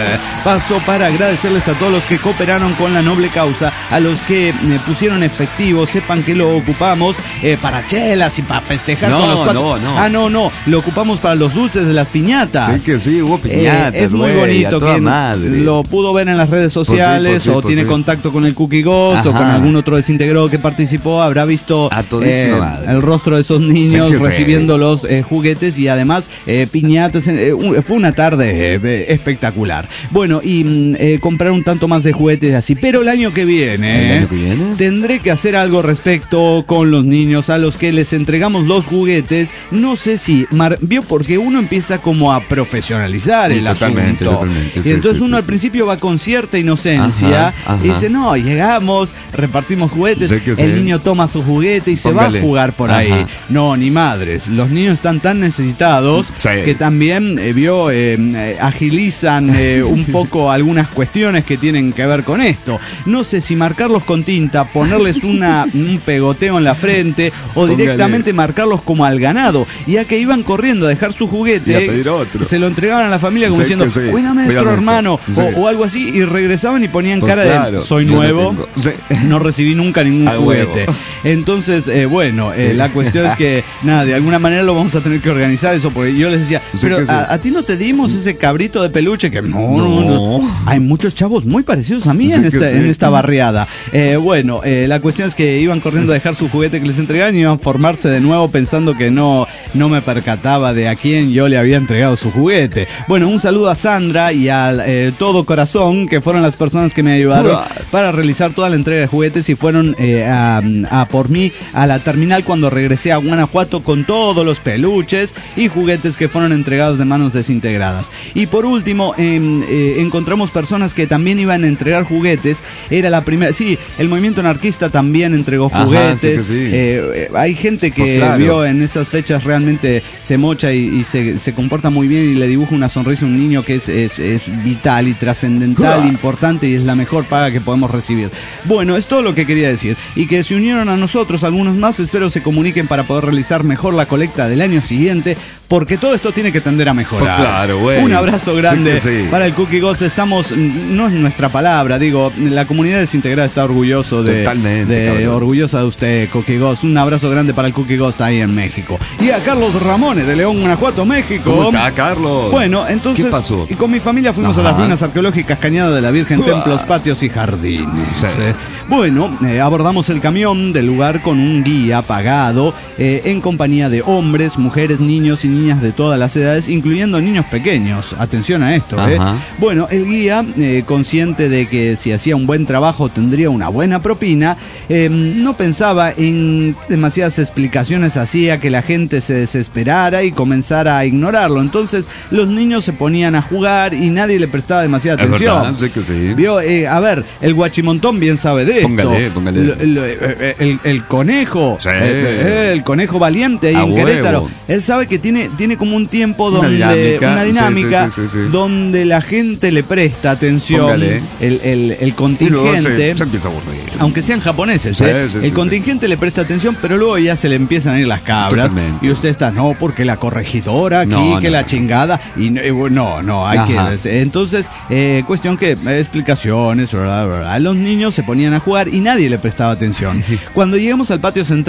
Paso para agradecerles a todos los que cooperaron con la noble causa, a los que eh, pusieron efectivo, sepan que lo ocupamos eh, para chelas y para festejar no, con los cuatro. No, no. Ah, no, no, lo ocupamos para los dulces de las piñatas. Sí que sí, hubo piñatas. Eh, es muy wey, bonito que madre. lo pudo ver en las redes sociales pues sí, pues sí, o pues tiene sí. contacto con el Cookie Ghost Ajá. o con algún otro desintegrado que participó, habrá visto eh, el rostro de esos niños sí recibiendo sí. los eh, juguetes y además eh, piñatas. Eh, fue una tarde eh, espectacular. Bueno, y eh, comprar un tanto más de juguetes así, pero el año que viene, ¿El año que viene? tendré que hacer algo respecto con los niños a los que les entregamos los juguetes. No sé si, Mar, vio, porque uno empieza como a profesionalizar sí, el totalmente, asunto. Totalmente, y sí, entonces sí, uno sí, al sí. principio va con cierta inocencia ajá, ajá. y dice, no, llegamos, repartimos juguetes, el sí. niño toma su juguete y Póngale. se va a jugar por ajá. ahí. No, ni madres. Los niños están tan necesitados sí. que también eh, vio eh, eh, agilizan eh, un poco algunas cuestiones que tienen que ver con esto. No sé si marcarlos con tinta, ponerles una, un pegoteo en la frente o Póngale. directamente marcarlos como al ganado. Ya que iban corriendo a dejar su juguete, y a pedir otro. se lo entregaban a la familia como sí, diciendo, sí. cuídame nuestro hermano sí. o, o algo así, y regresaban y ponían pues cara claro, de soy nuevo, no, sí. no recibí nunca ningún a juguete. Huevo. Entonces, eh, bueno, eh, la cuestión es que, nada, de alguna manera lo vamos a tener que organizar eso, porque yo les decía, sí, pero a, sí. a ti no te dimos ese cabrito de peluche que no, no, no. no. Hay muchos chavos muy parecidos a mí sí en, esta, sí. en esta barriada. Eh, bueno, eh, la cuestión es que iban corriendo a dejar su juguete que les entregaban y iban a formarse de nuevo pensando que no, no me percataba de a quién yo le había entregado su juguete. Bueno, un saludo a Sandra y a eh, Todo Corazón, que fueron las personas que me ayudaron Uah. para realizar toda la entrega de juguetes y fueron eh, a, a por mí a la terminal cuando regresé a Guanajuato con todos los peluches y juguetes que fueron entregados de manos desintegradas. Y por último, eh, eh, encontramos personas que también iban a entregar juguetes. Era la primera, sí, el movimiento anarquista también entregó juguetes. Ajá, sí sí. eh, hay gente que pues claro. vio en esas fechas realmente se mocha y, y se, se comporta muy bien y le dibuja una sonrisa a un niño que es, es, es vital y trascendental, importante, y es la mejor paga que podemos recibir. Bueno, es todo lo que quería decir. Y que se unieron a nosotros algunos más, espero se comuniquen para poder realizar mejor la colecta del año siguiente, porque todo esto tiene que tender a mejorar. Pues claro, güey. Un abrazo grande sí sí. para el Cookie Ghost. Estamos, no es nuestra palabra, digo, la comunidad desintegrada está orgulloso de, Totalmente, de orgullosa de usted, Cookie Ghost. Un abrazo grande para el Cookie Ghost ahí en México. Y a Carlos Ramones de León, Guanajuato, México. ¿Cómo está, Carlos? Bueno, entonces, ¿qué pasó? Y con mi familia fuimos Ajá. a las ruinas arqueológicas Cañada de la Virgen, Uah. templos, patios y jardines. Sí. Eh, bueno, eh, abordamos el camión del lugar con un guía pagado eh, en compañía de hombres, mujeres, niños y niñas de todas las edades, incluyendo niños pequeños. Atención a esto, ¿eh? Bueno, el guía, eh, consciente de que si hacía un buen trabajo tendría una buena propina, eh, no pensaba en demasiadas explicaciones, hacía que la gente se desesperara y comenzara a ignorarlo. Entonces los niños se ponían a jugar y nadie le prestaba demasiada es atención. Verdad, sí que sí. Vio, eh, a ver, el guachimontón bien sabe de póngale, esto. Póngale. El, el, el, el, el conejo, sí. el, el conejo valiente ahí a en huevo. Querétaro. Él sabe que tiene, tiene como un tiempo donde una dinámica, una dinámica sí, sí, sí, sí, sí. donde la gente le presta atención, el, el, el contingente, se, se empieza a aburrir. Aunque sean japoneses, sí, ¿eh? sí, el sí, contingente sí. le presta atención, pero luego ya se le empiezan a ir las cabras. Totalmente. Y usted está, no, porque la corregidora aquí, no, que no, la no. chingada, y no, no, hay Ajá. que... Entonces, eh, cuestión que, eh, explicaciones, bla, bla, bla. Los niños se ponían a jugar y nadie le prestaba atención. Cuando llegamos al patio central, un lugar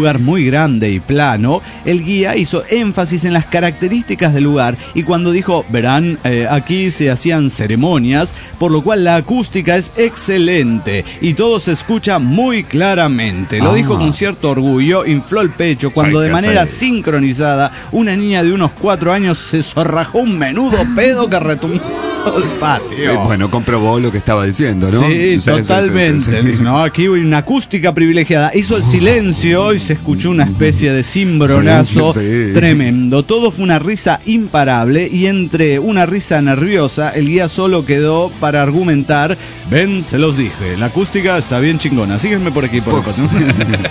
lugar muy grande y plano, el guía hizo énfasis en las características del lugar y cuando dijo, verán, eh, aquí se hacían ceremonias, por lo cual la acústica es excelente y todo se escucha muy claramente. Lo Ah. dijo con cierto orgullo, infló el pecho cuando Sí, de que manera sí. sincronizada una niña de unos cuatro años se zorrajó un menudo pedo que retumbó el patio. Eh, bueno, comprobó lo que estaba diciendo, ¿no? Sí, sí, totalmente. sí, sí, sí. Dice, no, aquí hay una acústica privilegiada. Hizo el silencio y se escuchó una especie de cimbronazo Sí, sí. tremendo. Todo fue una risa imparable y entre una risa nerviosa, el guía solo quedó para argumentar, ven, se los dije, la acústica está bien chingona. Síguenme por aquí, por Pues. acá.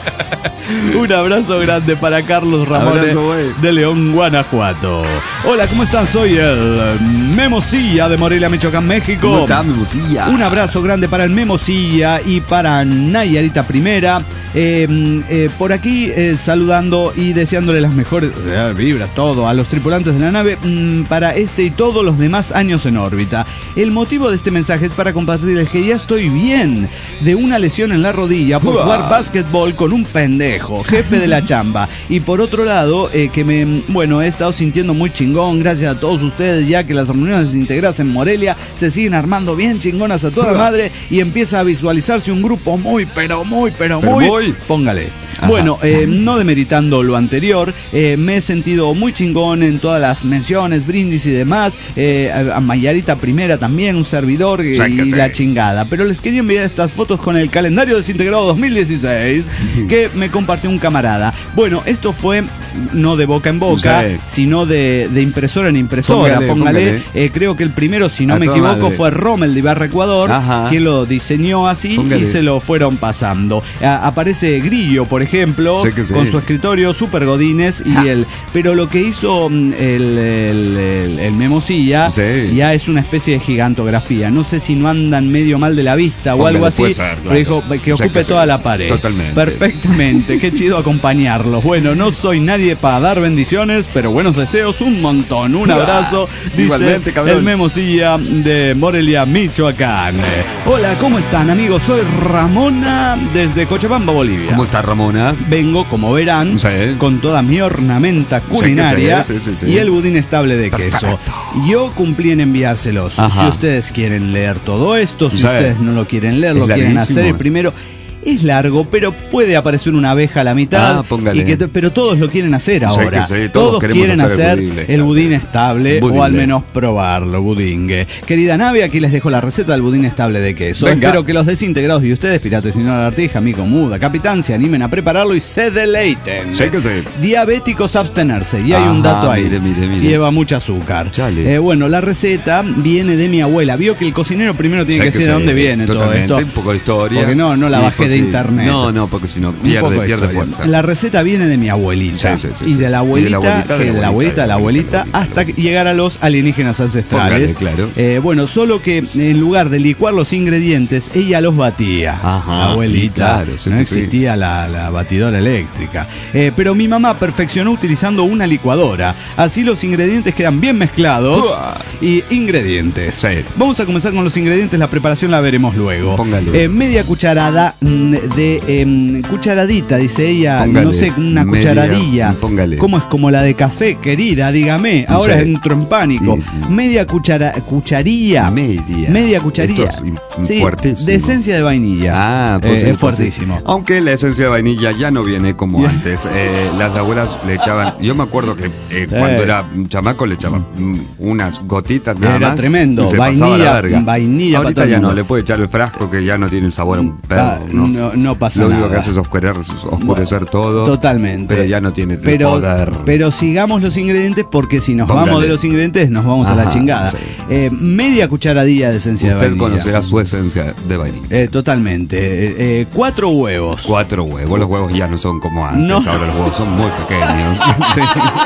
Un abrazo grande para Carlos Ramón Abrazo, güey. de León, Guanajuato. Hola, ¿cómo están? Soy el Memosilla de Morelia, Michoacán, México. ¿Cómo está, Memosilla? Un abrazo grande para el Memosilla y para Nayarita Primera. Eh, eh, por aquí eh, saludando y deseándole las mejores eh, vibras, todo, a los tripulantes de la nave mm, para este y todos los demás años en órbita. El motivo de este mensaje es para compartirles que ya estoy bien de una lesión en la rodilla por Uah. jugar básquetbol con un pendejo, jefe de la chamba. Y por otro lado, eh, que me, bueno, he estado sintiendo muy chingón gracias a todos ustedes, ya que las reuniones integradas en Morelia se siguen armando bien chingonas a toda madre y empieza a visualizarse un grupo muy, pero muy, pero, Pero muy, muy. póngale. Ajá. Bueno, eh, no demeritando lo anterior, eh, me he sentido muy chingón en todas las menciones, brindis y demás. Eh, a a Mayarita Primera también, un servidor eh, Sí, que y sí. la chingada. Pero les quería enviar estas fotos con el calendario desintegrado dos mil dieciséis que me compartió un camarada. Bueno, esto fue no de boca en boca, Sí. sino de, de impresora en impresora. Póngale, Póngale, póngale. eh, creo que el primero, si no A me toda equivoco, madre. fue Rommel de Ibarra, Ecuador, Ajá. que lo diseñó así Póngale. y se lo fueron pasando. A- aparece Grillo, por ejemplo, Sí que sí. con su escritorio Super Godínez y el. Pero lo que hizo mm, el, el, el, el Memosilla Sí. ya es una especie de gigantografía. No sé si no andan medio mal de la vista o Póngale, algo así. puede ser, Pero claro. dijo que O sea ocupe que sí. toda la pared. Totalmente. Perfectamente. Qué chido acompañarlos. Bueno, no soy nadie para dar bendiciones, pero buenos deseos un montón. Un abrazo. Dice Igualmente, cabrón. el Memosilla de Morelia, Michoacán. Hola, ¿cómo están, amigos? Soy Ramona desde Cochabamba, Bolivia. ¿Cómo está, Ramona? Vengo, como verán, Sí. con toda mi ornamenta Sí que culinaria sí, sí, sí, sí. y el budín estable de queso. Perfecto. Yo cumplí en enviárselos. Ajá. Si ustedes quieren leer todo esto, si Sí. ustedes no lo quieren leer, Es lo quieren larguísimo. hacer primero. Es largo, pero puede aparecer una abeja a la mitad. Ah, póngale. Y que t- pero todos lo quieren hacer Sí, ahora. que sí, todos queremos quieren hacer el hacer budín el estable. budín estable Budín o al de- menos probarlo, budingue. Querida Nave, aquí les dejo la receta del budín estable de queso. Venga. Espero que los desintegrados y ustedes, pirates y no la artija, amigo muda, capitán, se animen a prepararlo y se deleiten. Sí que sí. Diabéticos abstenerse. Y hay un Ajá, dato ahí. mire, mire, mire. Lleva mucho azúcar. Chale. Eh, bueno, la receta viene de mi abuela. Vio que el cocinero primero tiene Sí que decir sí. de dónde viene Totalmente. todo esto. Un poco de historia. Porque no, no la Y bajé pues de sí. internet. No, no, porque si no Un pierde, poco de pierde historia. fuerza. La receta viene de mi abuelita. Sí, sí, sí, y sí. de la Y abuelita, de la abuelita, que de la de la abuelita, de la abuelita, abuelita, hasta que llegar a los alienígenas ancestrales. Póngale, claro. Eh, bueno, solo que en lugar de licuar los ingredientes, ella los batía. Ajá, Abuelita. claro, sí no que sí. existía la, la batidora eléctrica. Eh, pero mi mamá perfeccionó utilizando una licuadora. Así los ingredientes quedan bien mezclados. Uah. Y ingredientes. Sí. Vamos a comenzar con los ingredientes. La preparación la veremos luego. Póngale. Eh, media cucharada mm, de em, cucharadita, dice ella. Póngale. No sé, una Media, cucharadilla. póngale. ¿Cómo es como la de café, querida? Dígame. Ahora Sí. entro en pánico. Y- Media cuchara, cucharilla. Media. Media cucharilla. Esto es Sí, fuertísimo. de esencia de vainilla. Ah, Eh, pues sí, es pues sí. fuertísimo. Aunque la esencia de vainilla ya no viene como Ya. antes. Eh, las abuelas le echaban. Yo me acuerdo que eh, cuando Eh. era un chamaco le echaban mm, unas gotitas nada Era más. tremendo. Y se Vainilla- pasaba la verga. vainilla para Ahorita todo el ya no mundo. le puede echar el frasco que ya no tiene el sabor a un perro. Ah, ¿no? no, no pasa Lo nada. único que hace es oscurecer, oscurecer todo. Totalmente. Pero ya no tiene el pero, poder. pero sigamos los ingredientes porque si nos Póngale. vamos de los ingredientes nos vamos a la Ajá, chingada. sí. Eh, media cucharadilla de esencia de Usted vainilla. conocerá su esencia de vainilla. Eh, totalmente. Eh, eh, cuatro huevos. Cuatro huevos. Los huevos ya no son como antes. No. Ahora los huevos son muy pequeños. Sí.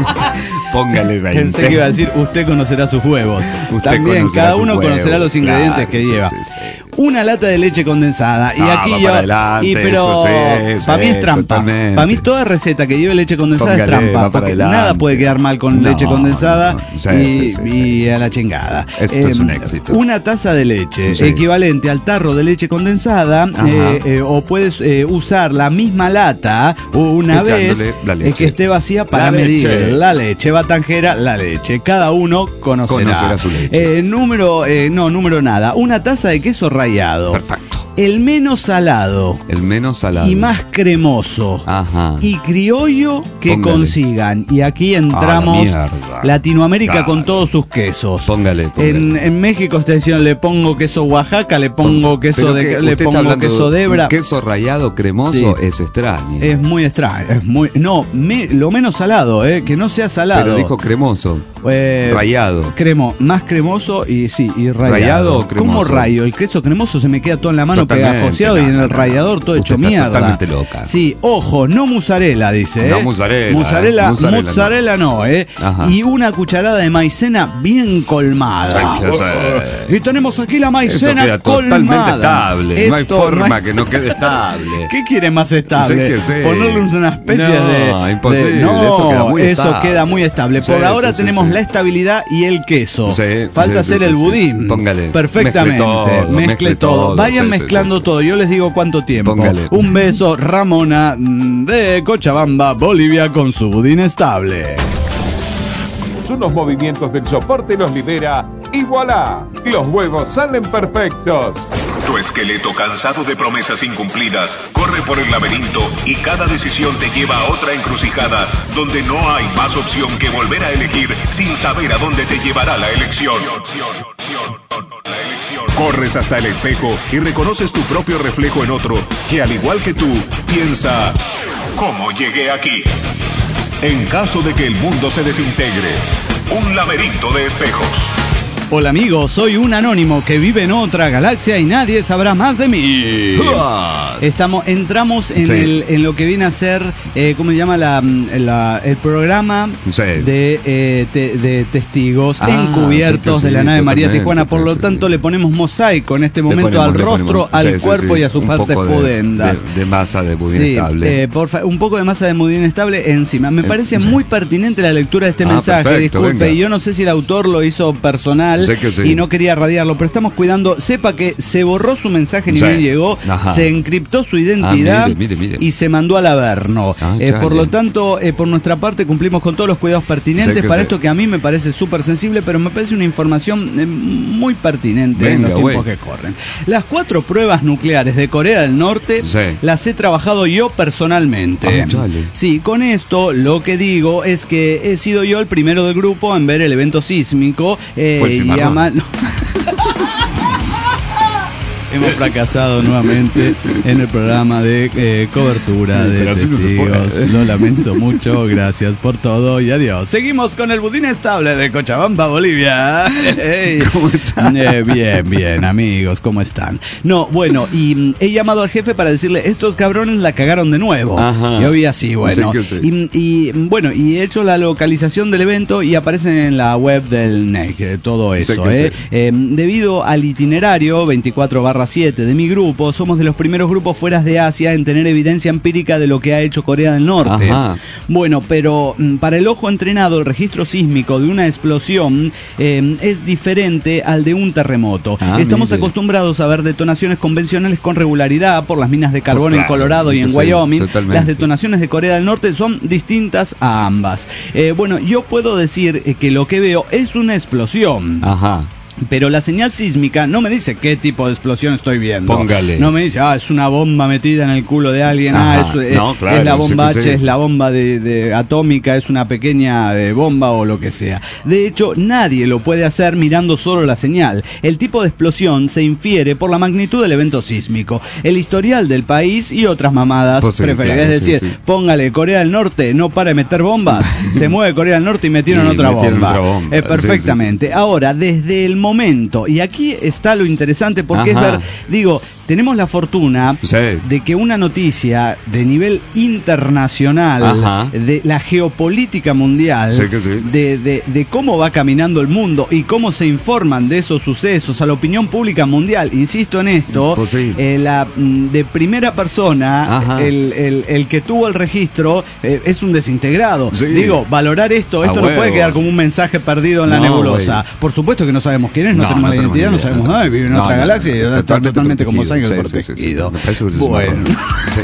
Póngale veinte. Pensé que iba a decir, usted conocerá sus huevos. Usted También, conocerá cada sus uno huevos, conocerá los ingredientes claro, que sí, lleva. sí, sí. una lata de leche condensada. Y Ah, aquí va yo. para adelante, y pero eso sí, para mí sí, es trampa. totalmente. Para mí toda receta que lleve leche condensada Póngale, es trampa. va para Porque adelante. nada puede quedar mal con No, leche condensada no, no. Sí, y, sí, sí, sí. y a la chingada. Esto es un éxito. Una taza de leche, Sí. equivalente al tarro de leche condensada, Ajá. eh, eh, o puedes eh, usar la misma lata una vez Echándole la eh, leche. que esté vacía para La medir leche. la leche, batanjera, la leche. Cada uno conocerá. Conocerá su leche. Eh, número, eh, no, número nada. Una taza de queso rallado. Perfecto. El menos salado El menos salado. y más cremoso Ajá. y criollo que Póngale. consigan. Y aquí entramos Ah, la mierda. Latinoamérica Claro. con todos sus quesos. Póngale, póngale. En, en México está diciendo le pongo queso Oaxaca, le pongo queso Pero de que le usted está pongo hablando queso de Debra. un queso rallado cremoso Sí. es extraño. Es muy extraño, es muy no, me- lo menos salado, eh, que no sea salado. Pero dijo cremoso. Eh, Rallado. Cremo, más cremoso y sí, y rallado. ¿Rallado o cremoso? ¿Cómo rayo? El queso cremoso se me queda todo en la mano Totalmente, pegajoseado y no, en no, el no. rallador todo Usted hecho está mierda. totalmente loca. Sí, ojo, no mozzarella, dice. No ¿eh? mozzarella, Mozzarella, eh. Mozzarella no. mozzarella no, ¿eh? Ajá. Y una cucharada de maicena bien colmada. Hay que hacer. Y tenemos aquí la Eso maicena queda colmada. totalmente estable. no hay Esto forma hay- que no quede estable. ¿Qué quiere más estable? Sí que sí. Ponerle una especie No, de. imposible, de- no, eso queda muy eso estable. queda muy estable. Por Sí, ahora sí, sí, tenemos sí. la estabilidad y el queso. Sí, Falta sí, hacer sí, el sí, budín. sí. Póngale. Perfectamente. Mezcle todo, Mezcle mezcle todo. todo. Vayan Sí, sí, mezclando sí, sí. todo. Yo les digo cuánto tiempo. Póngale. Un beso, Ramona mm, de Cochabamba, Bolivia, con su budín estable. Unos movimientos del soporte los libera y voilà, los huevos salen perfectos. Tu esqueleto cansado de promesas incumplidas corre por el laberinto y cada decisión te lleva a otra encrucijada donde no hay más opción que volver a elegir sin saber a dónde te llevará la elección. Corres hasta el espejo y reconoces tu propio reflejo en otro que al igual que tú piensa, ¿cómo llegué aquí? En caso de que el mundo se desintegre, un laberinto de espejos. Hola amigos, soy un anónimo que vive en otra galaxia y nadie sabrá más de mí. Estamos, entramos en, Sí. el, en lo que viene a ser, eh, ¿cómo se llama? La, la- el programa Sí. de, eh, te- de testigos Ah, encubiertos sí que de la sí, nave María totalmente, Tijuana. Por lo sí, tanto, sí. le ponemos mosaico en este momento ponemos, al le rostro, ponemos. al Sí, sí, cuerpo sí. y a sus Un partes poco de- pudendas. De, de masa de budín Sí, estable. eh, porfa, un poco de masa de budín estable encima. Me Eh, parece sí. muy pertinente la lectura de este Ah, mensaje. perfecto, Disculpe, venga. y yo no sé si el autor lo hizo personal Sé que sí. y no quería radiarlo, pero estamos cuidando. Sepa que se borró su mensaje ni Sí. bien llegó, Ajá. se encriptó su identidad Ah, mire, mire, mire. y se mandó al averno. Ah, Eh, por chale. lo tanto, eh, por nuestra parte cumplimos con todos los cuidados pertinentes Sé que para sí. esto que a mí me parece súper sensible, pero me parece una información eh, muy pertinente en Venga, los tiempos güey. que corren. Las cuatro pruebas nucleares de Corea del Norte Sí. las he trabajado yo personalmente. Ah, chale. Sí, con esto lo que digo es que he sido yo el primero del grupo en ver el evento sísmico. eh, Fue el y cimarrón. ama- no. Hemos fracasado nuevamente en el programa de eh, cobertura de Pero así no se testigos. puede. Lo lamento mucho, gracias por todo y adiós. Seguimos con el budín estable de Cochabamba, Bolivia. Hey. ¿Cómo está? Eh, bien, bien, amigos, ¿cómo están? No, bueno, y mm, he llamado al jefe para decirle, estos cabrones la cagaron de nuevo. Ajá. Yo vi así, bueno. Sí que sí. Y, y, bueno, y he hecho la localización del evento y aparece en la web del N E C, todo Sí eso, que ¿eh? sí. Eh, debido al itinerario veinticuatro barra siete de mi grupo, somos de los primeros grupos fuera de Asia en tener evidencia empírica de lo que ha hecho Corea del Norte. Ajá. Bueno, pero mm, para el ojo entrenado, el registro sísmico de una explosión eh, es diferente al de un terremoto. Ah, Estamos mire. acostumbrados a ver detonaciones convencionales con regularidad por las minas de carbón Pues en claro, Colorado y en sí, Wyoming. totalmente. Las detonaciones de Corea del Norte son distintas a ambas. Eh, bueno, yo puedo decir eh, que lo que veo es una explosión. Ajá. Pero la señal sísmica no me dice qué tipo de explosión estoy viendo. Póngale. No me dice, ah, es una bomba metida en el culo de alguien, Ajá. ah, es, es- No, claro, es la sí bomba que H, sí. es la bomba de, de atómica, es una pequeña eh, bomba o lo que sea. De hecho, nadie lo puede hacer mirando solo la señal. El tipo de explosión se infiere por la magnitud del evento sísmico, el historial del país y otras mamadas Pues sí, preferidas. claro, es decir, sí, sí. póngale Corea del Norte, no para de meter bombas, se mueve Corea del Norte y metieron Y otra metieron bomba. otra bomba. Eh, Sí, perfectamente. sí, sí, sí. Ahora, desde el momento, y aquí está lo interesante porque Ajá. es ver, digo, tenemos la fortuna sí. de que una noticia de nivel internacional, Ajá. de la geopolítica mundial, sí que sí. De, de, de cómo va caminando el mundo y cómo se informan de esos sucesos a la opinión pública mundial, insisto en esto, pues sí. eh, la, de primera persona, el, el, el que tuvo el registro eh, es un desintegrado. Sí. Digo, valorar esto, esto no puede quedar como un mensaje perdido en la no, nebulosa. Wey. Por supuesto que no sabemos quién es, no, no tenemos no la identidad, no sabemos nada, vive en no, otra no, galaxia y está totalmente, totalmente como Sainz protegido. Sí, sí, sí. Bueno. Sí.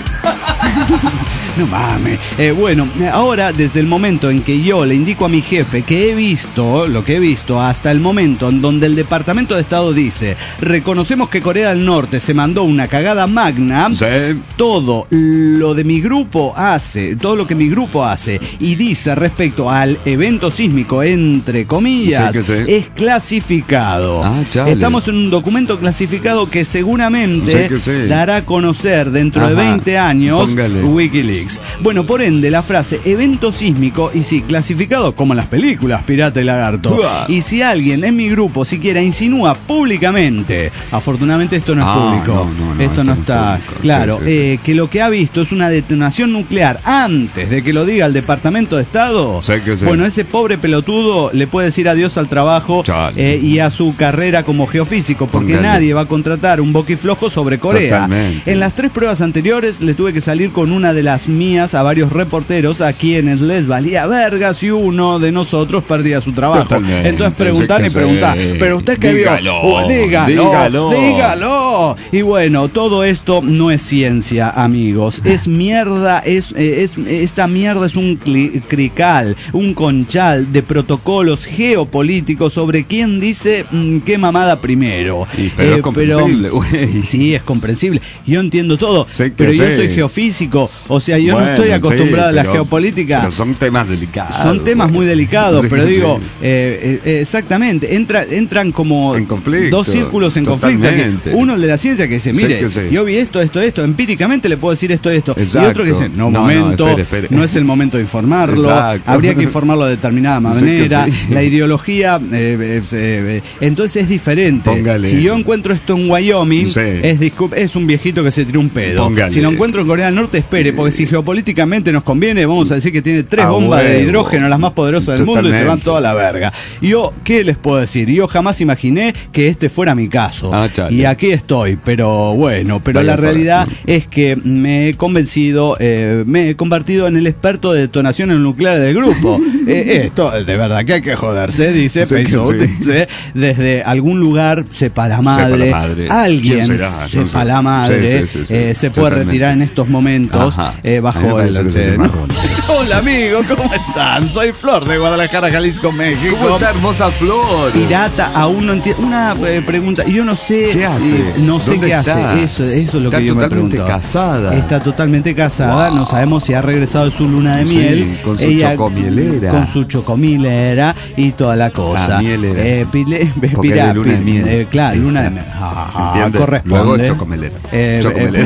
No mames. Eh, bueno, ahora desde el momento en que yo le indico a mi jefe que he visto, lo que he visto hasta el momento en donde el Departamento de Estado dice, reconocemos que Corea del Norte se mandó una cagada magna, sí. todo lo de mi grupo hace, todo lo que mi grupo hace y dice respecto al evento sísmico, entre comillas, sí, sí. es clasificado. Ah, Estamos en un documento clasificado que seguramente sí, que sí. dará a conocer dentro Ajá. de veinte años Póngale. Wikileaks. Bueno, por ende, la frase evento sísmico, y sí, clasificado como en las películas Pirata y Lagarto. Uah. Y si alguien en mi grupo siquiera insinúa públicamente, afortunadamente esto no es ah, público, no, no, no, esto no está público. Claro, sí, sí, eh, sí. que lo que ha visto es una detonación nuclear antes de que lo diga el Departamento de Estado, sí, sí. bueno, ese pobre pelotudo le puede decir adiós al trabajo eh, y a su carrera como geofísico, porque Póngale. nadie va a contratar un boquiflojo sobre Corea. Totalmente. En las tres pruebas anteriores le tuve que salir con una de las mías a varios reporteros a quienes les valía verga si uno de nosotros perdía su trabajo. Totalmente. Entonces preguntan y preguntan, pero usted que vio, oh, dígalo, dígalo, dígalo. Y bueno, todo esto no es ciencia, amigos, es mierda, es, es esta mierda es un crical, un conchal de protocolos geopolíticos sobre quién dice mmm, qué mamada primero. Y, pero eh, es comprensible, pero, sí, es comprensible. Yo entiendo todo, pero yo soy geofísico, o sea, yo bueno, no estoy acostumbrado sí, pero, a la geopolítica. Pero son temas delicados. Son temas muy delicados, sí, pero sí. digo, eh, eh, exactamente, entra, entran como en conflicto, dos círculos en totalmente. conflicto. Que uno el de la ciencia que dice, mire, sí, sí. yo vi esto, esto, esto, empíricamente le puedo decir esto, esto. Exacto. Y otro que dice, no, no momento, no, espere, espere. no es el momento de informarlo, Exacto. habría que informarlo de determinada manera, sí. la ideología, eh, eh, eh, entonces es diferente. Póngale. Si yo encuentro esto en Wyoming, sí. es, es un viejito que se tiró un pedo. Póngale. Si lo encuentro en Corea del Norte, espere, porque si geopolíticamente nos conviene, vamos a decir que tiene tres ah, bombas huevo. de hidrógeno, las más poderosas del Totalmente. mundo, y se van toda la verga. Yo, ¿qué les puedo decir? Yo jamás imaginé que este fuera mi caso. Ah, y aquí estoy, pero bueno, pero Vaya la realidad fuera. es que me he convencido, eh, me he convertido en el experto de detonaciones nucleares del grupo. eh, esto, de verdad que hay que joderse, dice sí, Peiso, sí. dice, desde algún lugar, sepa la madre, sepa la madre. alguien, sepa no sé. la madre, sí, sí, sí, sí. Eh, se puede Totalmente. retirar en estos momentos eh, bajo el... el ¿no? Hola amigos, ¿cómo están? Soy Flor de Guadalajara, Jalisco, México. ¿Cómo está hermosa Flor? Pirata, aún no entiendo. Una eh, pregunta, yo no sé. ¿Qué hace? Si, no sé qué está? hace. Eso, eso es lo está que yo me pregunto. Está totalmente casada. Está totalmente casada. Wow. No sabemos si ha regresado de su luna de miel. Sí, con su Ella, chocomilera. Con su chocomilera y toda la cosa. La mielera. Eh, pile, Porque pirá, de luna de miel. Eh, claro, luna de miel. Ah, corresponde. Luego chocomelera. Eh, chocomelera.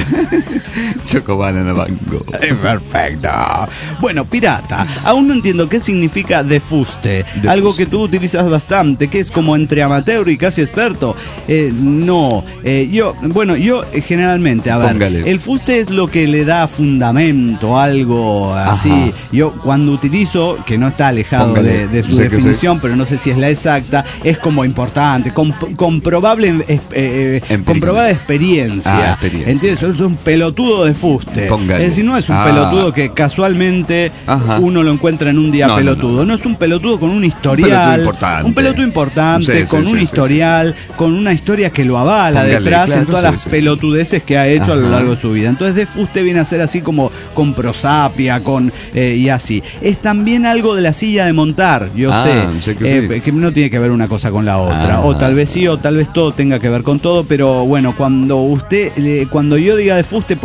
Chocobanana bango. Perfecto. Bueno, pirata, aún no entiendo qué significa de fuste. De Algo fuste. que tú utilizas bastante, que es como entre amateur y casi experto. Eh, no, eh, yo, bueno, yo eh, generalmente, a ver, Póngale. el fuste es lo que le da fundamento, algo así. Ajá. Yo cuando utilizo, que no está alejado de, de su sé definición, pero no sé si es la exacta, es como importante, comp comprobable, eh, eh, comprobada experiencia. Ah, experiencia. ¿Entiendes? Es un pelotudo de fuste. Póngale. Es decir, no es un ah. pelotudo que casualmente Ajá. uno lo encuentra en un día no, pelotudo. No, no. no es un pelotudo con un historial. Un pelotudo importante. Un pelotudo importante, sí, con sí, un sí, historial, sí, sí. con una historia que lo avala Póngale, detrás claro, en todas sí, las sí. pelotudeces que ha hecho Ajá. a lo largo de su vida. Entonces de fuste viene a ser así como con prosapia, con eh, y así. Es también algo de la silla de montar, yo ah, sé, sé que, eh, sí. que no tiene que ver una cosa con la otra. Ah. O tal vez sí, o tal vez todo tenga que ver con todo, pero bueno, cuando usted, eh, cuando yo diga de fuste, porque sí. es algo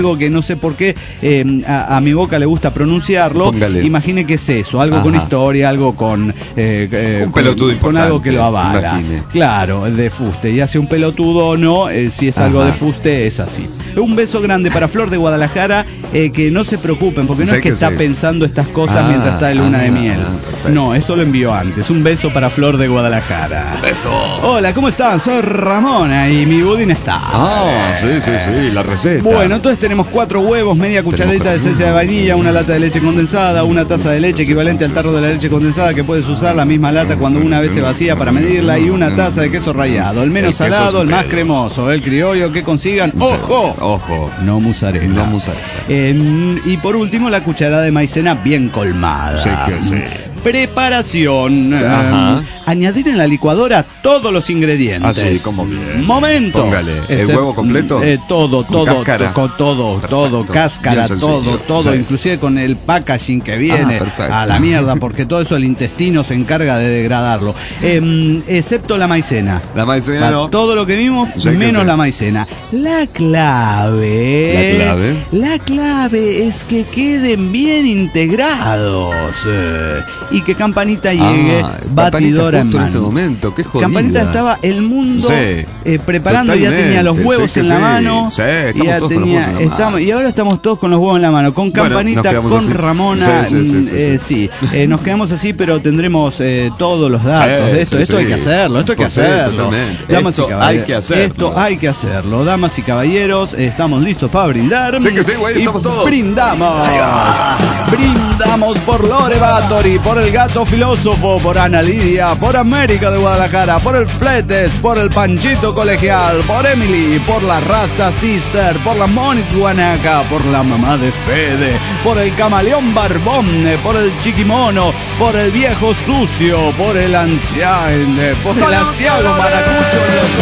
algo que no sé por qué eh, a, a mi boca le gusta pronunciarlo. Póngale. Imagine que es eso, algo Ajá. con historia, algo con eh, eh, un con, pelotudo con importante, algo que lo avala. imagine. Claro, de fuste. Ya sea un pelotudo o no, eh, si es Ajá. algo de fuste es así. Un beso grande para Flor de Guadalajara, eh, que no se preocupen, porque no Sé es que, que está sí. pensando estas cosas Ah, mientras está de luna ah, de miel. perfecto. No, eso lo envió antes. Un beso para Flor de Guadalajara. Eso. Hola, ¿cómo están? Soy Ramona y mi budín está. Ah, sí, sí, sí, la receta. Bueno, entonces tenemos cuatro huevos, media cucharadita de esencia de vainilla, una lata de leche condensada, una taza de leche equivalente al tarro de la leche condensada que puedes usar la misma lata cuando una vez se vacía para medirla y una taza de queso rallado, el menos El queso salado, el más superior. cremoso, el criollo que consigan. ¡Ojo! Ojo. No musarela. No musarela. En- y por último la cucharada de maicena bien colmada. Sí que sí. Preparación. Ajá. Eh, añadir en la licuadora todos los ingredientes. Así, como bien. Momento. Póngale. ¿El Ese- huevo completo? Eh, todo, ¿Con todo, cáscara? to- con todo, Perfecto. todo, cáscara, Bien sencillo. todo, todo, Sí. inclusive con el packaging que viene Ah, perfecto. a la mierda, porque todo eso el intestino se encarga de degradarlo. Em, excepto la maicena. La maicena Va, no. Todo lo que vimos, Sí que menos sí. la maicena. La clave. ¿La clave? La clave es que queden bien integrados. eh, y que Campanita llegue Ah, batidora Campanita en justo en este mano. momento, qué jodida. Campanita estaba el mundo Sí. eh, preparando, ya Totalmente, tenía los huevos sí que en la sí. mano. Sí, estamos ya todos con los tenía, huevos en la estamos- mano. y ahora estamos todos con los huevos en la mano. Con Bueno, nos Campanita, quedamos con así. Ramona, Sí, sí, sí, mm, sí, eh, sí. Eh, nos quedamos así, pero tendremos eh, todos los datos Sí, de esto. sí, esto hay sí. que hacerlo, esto hay que Pues sí, hacerlo. totalmente. Damas y Esto caballeros, hay que hacerlo. Esto hay que hacerlo. Damas y caballeros, estamos listos para brindar. Sí que sí, güey, Y estamos todos. Brindamos. Brindamos por Lore Batory, por el Gato Filósofo, por Ana Lidia, por América de Guadalajara, por el Fletes, por el Panchito Colegial, por Emily, por la Rasta Sister, por la Mónica Guanaca, por la mamá de Fede, por el Camaleón Barbón, por el Chiquimono, por el Viejo Sucio, por el Anciano, por el Anciano Maracucho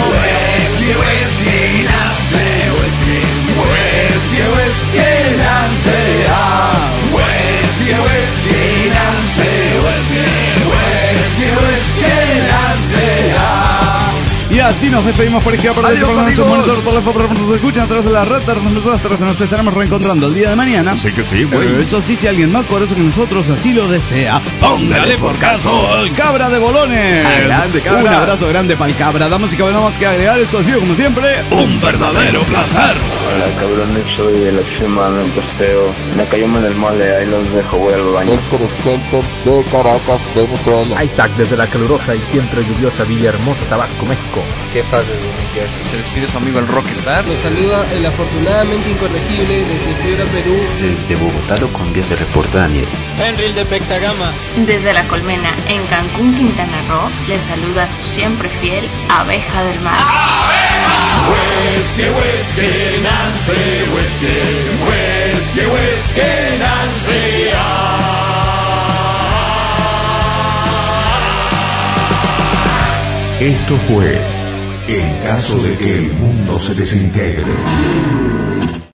Y así nos despedimos por izquierda, por derecha, por la derecha, por la monitor, por la por nos escuchan a través de la red, nosotros nos estaremos reencontrando el día de mañana. Sí que sí, güey. Eh, Eso sí, si alguien más poderoso que nosotros así lo desea, póngale por caso el Cabra de Bolones. Adelante, Cabra. Un abrazo grande para el Cabra. Damas y caballeros, más que agregar, esto ha sido como siempre un verdadero placer. Hola cabrones, soy el extremadamente feo. Me cayó mal el mole, ahí los dejo, voy al baño. de Caracas, Venezuela. Isaac desde la calurosa y siempre lluviosa Villahermosa, Tabasco, México. ¿Qué fases de New Jersey? Se despide su amigo el Rockstar. Nos saluda el afortunadamente incorregible desde Piura, Perú. Desde Bogotá lo Colombia se reporta Daniel. Henry de Pectagama. Desde La Colmena, en Cancún, Quintana Roo, les saluda su siempre fiel Abeja del Mar. Whisky, whisky, Nancy, whisky, whisky, whisky, Nancy. Esto fue En caso de que el mundo se desintegre.